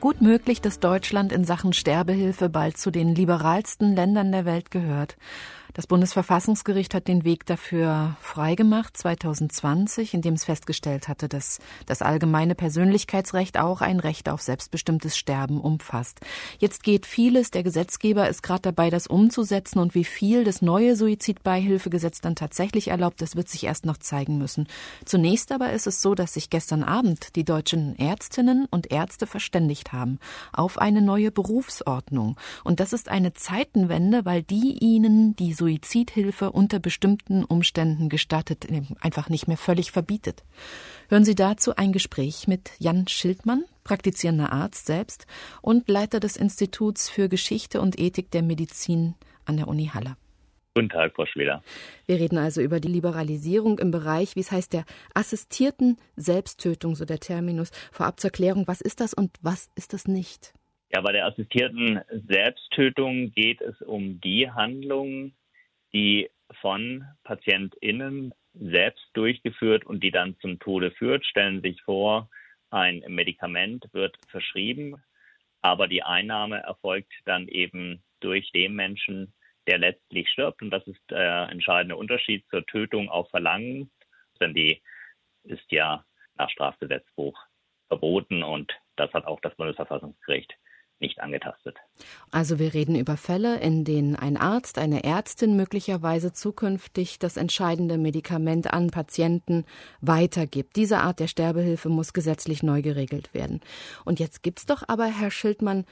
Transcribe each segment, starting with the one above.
Gut möglich, dass Deutschland in Sachen Sterbehilfe bald zu den liberalsten Ländern der Welt gehört. Das Bundesverfassungsgericht hat den Weg dafür freigemacht 2020, indem es festgestellt hatte, dass das allgemeine Persönlichkeitsrecht auch ein Recht auf selbstbestimmtes Sterben umfasst. Jetzt geht vieles, der Gesetzgeber ist gerade dabei, das umzusetzen, und wie viel das neue Suizidbeihilfegesetz dann tatsächlich erlaubt, das wird sich erst noch zeigen müssen. Zunächst aber ist es so, dass sich gestern Abend die deutschen Ärztinnen und Ärzte verständigt haben auf eine neue Berufsordnung. Und das ist eine Zeitenwende, weil die ihnen die Suizidhilfe unter bestimmten Umständen gestattet, einfach nicht mehr völlig verbietet. Hören Sie dazu ein Gespräch mit Jan Schildmann, praktizierender Arzt selbst und Leiter des Instituts für Geschichte und Ethik der Medizin an der Uni Halle. Guten Tag, Frau Schweder. Wir reden also über die Liberalisierung im Bereich, wie es heißt, der assistierten Selbsttötung, so der Terminus. Vorab zur Erklärung, was ist das und was ist das nicht? Ja, bei der assistierten Selbsttötung geht es um die Handlung, die von PatientInnen selbst durchgeführt und die dann zum Tode führt. Stellen Sie sich vor, ein Medikament wird verschrieben, aber die Einnahme erfolgt dann eben durch den Menschen, der letztlich stirbt. Und das ist der entscheidende Unterschied zur Tötung auf Verlangen. Denn die ist ja nach Strafgesetzbuch verboten und das hat auch das Bundesverfassungsgericht nicht angetastet. Also wir reden über Fälle, in denen ein Arzt, eine Ärztin möglicherweise zukünftig das entscheidende Medikament an Patienten weitergibt. Diese Art der Sterbehilfe muss gesetzlich neu geregelt werden. Und jetzt gibt's doch aber, Herr Schildmann,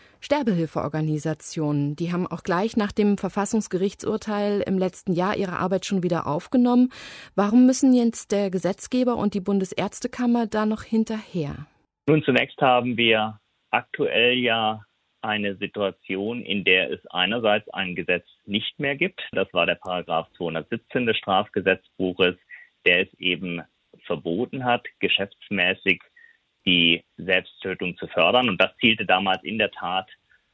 Sterbehilfeorganisationen. Die haben auch gleich nach dem Verfassungsgerichtsurteil im letzten Jahr ihre Arbeit schon wieder aufgenommen. Warum müssen jetzt der Gesetzgeber und die Bundesärztekammer da noch hinterher? Nun, zunächst haben wir aktuell ja eine Situation, in der es einerseits ein Gesetz nicht mehr gibt. Das war der Paragraph 217 des Strafgesetzbuches, der es eben verboten hat, geschäftsmäßig die Selbsttötung zu fördern. Und das zielte damals in der Tat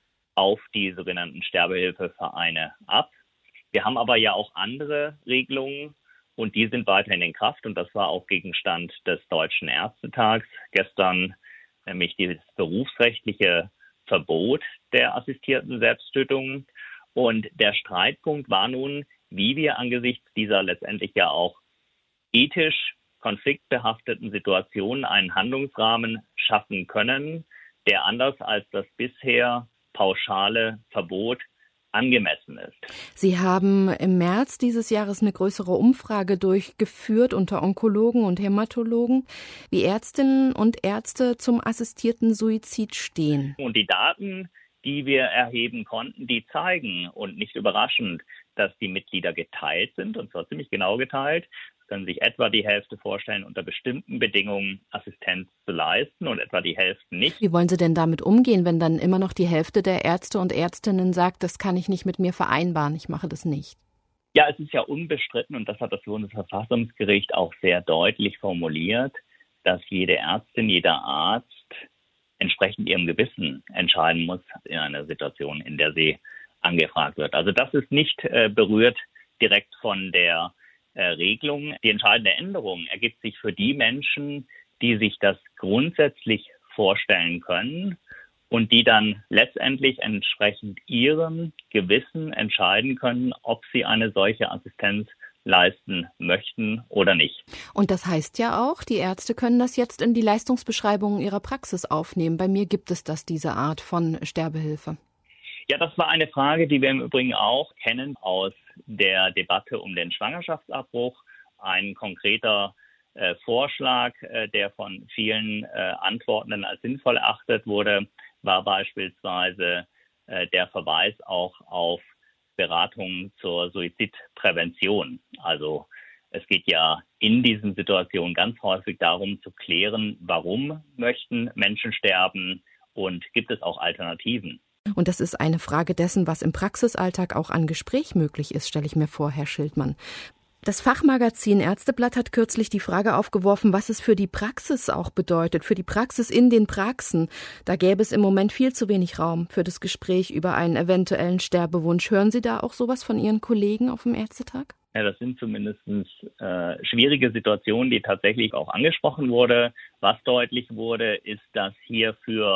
auf die sogenannten Sterbehilfevereine ab. Wir haben aber ja auch andere Regelungen und die sind weiterhin in Kraft. Und das war auch Gegenstand des Deutschen Ärztetags gestern, nämlich dieses berufsrechtliche Verbot der assistierten Selbsttötung. Und der Streitpunkt war nun, wie wir angesichts dieser letztendlich ja auch ethisch konfliktbehafteten Situationen einen Handlungsrahmen schaffen können, der anders als das bisher pauschale Verbot angemessen ist. Sie haben im März dieses Jahres eine größere Umfrage durchgeführt unter Onkologen und Hämatologen, wie Ärztinnen und Ärzte zum assistierten Suizid stehen. Und die Daten, die wir erheben konnten, die zeigen, und nicht überraschend, dass die Mitglieder geteilt sind, und zwar ziemlich genau geteilt. Es können sich etwa die Hälfte vorstellen, unter bestimmten Bedingungen Assistenz zu leisten und etwa die Hälfte nicht. Wie wollen Sie denn damit umgehen, wenn dann immer noch die Hälfte der Ärzte und Ärztinnen sagt, das kann ich nicht mit mir vereinbaren, ich mache das nicht? Ja, es ist ja unbestritten, und das hat das Bundesverfassungsgericht auch sehr deutlich formuliert, dass jede Ärztin, jeder Arzt entsprechend ihrem Gewissen entscheiden muss in einer Situation, in der sie angefragt wird. Also das ist nicht berührt direkt von der Regelung. Die entscheidende Änderung ergibt sich für die Menschen, die sich das grundsätzlich vorstellen können und die dann letztendlich entsprechend ihrem Gewissen entscheiden können, ob sie eine solche Assistenz leisten möchten oder nicht. Und das heißt ja auch, die Ärzte können das jetzt in die Leistungsbeschreibungen ihrer Praxis aufnehmen. Bei mir gibt es diese Art von Sterbehilfe. Ja, das war eine Frage, die wir im Übrigen auch kennen aus der Debatte um den Schwangerschaftsabbruch. Ein konkreter Vorschlag, der von vielen Antwortenden als sinnvoll erachtet wurde, war beispielsweise der Verweis auch auf Beratungen zur Suizidprävention. Also es geht ja in diesen Situationen ganz häufig darum zu klären, warum möchten Menschen sterben und gibt es auch Alternativen. Und das ist eine Frage dessen, was im Praxisalltag auch an Gespräch möglich ist, stelle ich mir vor, Herr Schildmann. Das Fachmagazin Ärzteblatt hat kürzlich die Frage aufgeworfen, was es für die Praxis auch bedeutet, für die Praxis in den Praxen. Da gäbe es im Moment viel zu wenig Raum für das Gespräch über einen eventuellen Sterbewunsch. Hören Sie da auch sowas von Ihren Kollegen auf dem Ärztetag? Ja, das sind zumindest schwierige Situationen, die tatsächlich auch angesprochen wurde. Was deutlich wurde, ist, dass hier für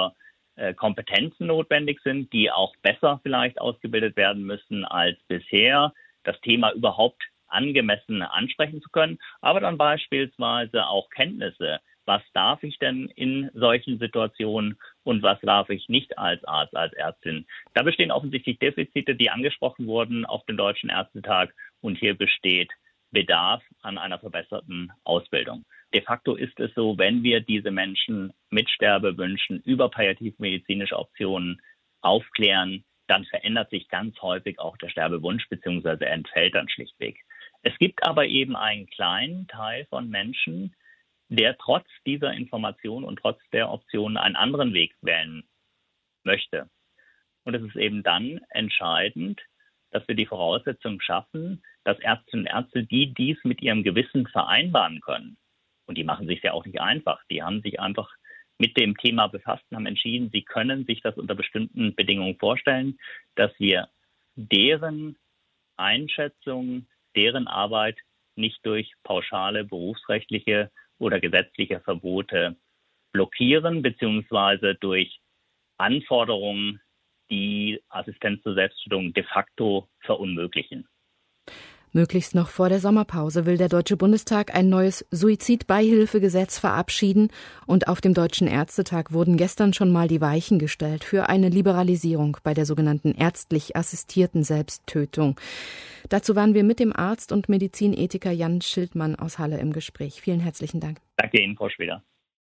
Kompetenzen notwendig sind, die auch besser vielleicht ausgebildet werden müssen als bisher, das Thema überhaupt angemessen ansprechen zu können, aber dann beispielsweise auch Kenntnisse. Was darf ich denn in solchen Situationen und was darf ich nicht als Arzt, als Ärztin? Da bestehen offensichtlich Defizite, die angesprochen wurden auf dem Deutschen Ärztetag, und hier besteht Bedarf an einer verbesserten Ausbildung. De facto ist es so, wenn wir diese Menschen mit Sterbewünschen über palliativmedizinische Optionen aufklären, dann verändert sich ganz häufig auch der Sterbewunsch bzw. entfällt dann schlichtweg. Es gibt aber eben einen kleinen Teil von Menschen, der trotz dieser Information und trotz der Optionen einen anderen Weg wählen möchte. Und es ist eben dann entscheidend, dass wir die Voraussetzungen schaffen, dass Ärztinnen und Ärzte, die dies mit ihrem Gewissen vereinbaren können, und die machen sich ja auch nicht einfach, die haben sich einfach mit dem Thema befasst und haben entschieden, sie können sich das unter bestimmten Bedingungen vorstellen, dass wir deren Einschätzung, deren Arbeit nicht durch pauschale berufsrechtliche oder gesetzliche Verbote blockieren, beziehungsweise durch Anforderungen, die Assistenz zur Selbsttötung de facto verunmöglichen. Möglichst noch vor der Sommerpause will der Deutsche Bundestag ein neues Suizidbeihilfegesetz verabschieden, und auf dem Deutschen Ärztetag wurden gestern schon mal die Weichen gestellt für eine Liberalisierung bei der sogenannten ärztlich assistierten Selbsttötung. Dazu waren wir mit dem Arzt und Medizinethiker Jan Schildmann aus Halle im Gespräch. Vielen herzlichen Dank. Danke Ihnen, Frau Schweder.